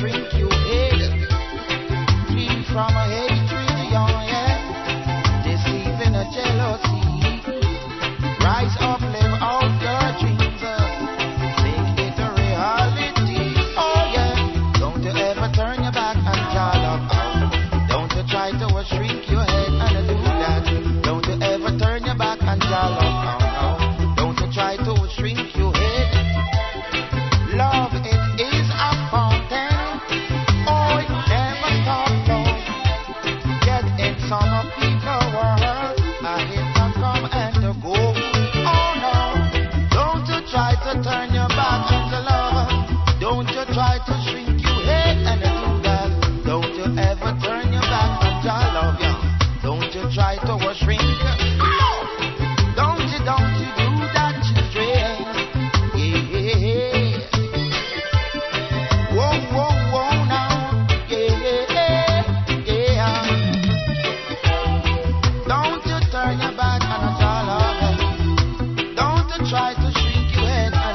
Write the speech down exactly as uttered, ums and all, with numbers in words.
shrink your head. Flee from a hatred, young, yeah. Deceiving a jealousy. Rise up, live out your dreams. uh, Make it a reality. Oh yeah. Don't you ever turn your back and jolly out. Don't you try to uh, shrink your head and do that. Don't you ever turn your back and jolly out. Don't you try to uh, shrink your head. Love, it is a fountain. Oh, it never stops flowing. Yet in some people world, I hit to come and to go. Oh no, don't you try to turn your back into love. Don't you try to shrink your head and do that. Don't you ever turn your back on your love, yeah. Don't you try to uh, shrink. No, don't you, don't you do that, children. Yeah. Whoa, whoa, whoa, now. Yeah, yeah. Don't you turn your back on a child. Don't you try to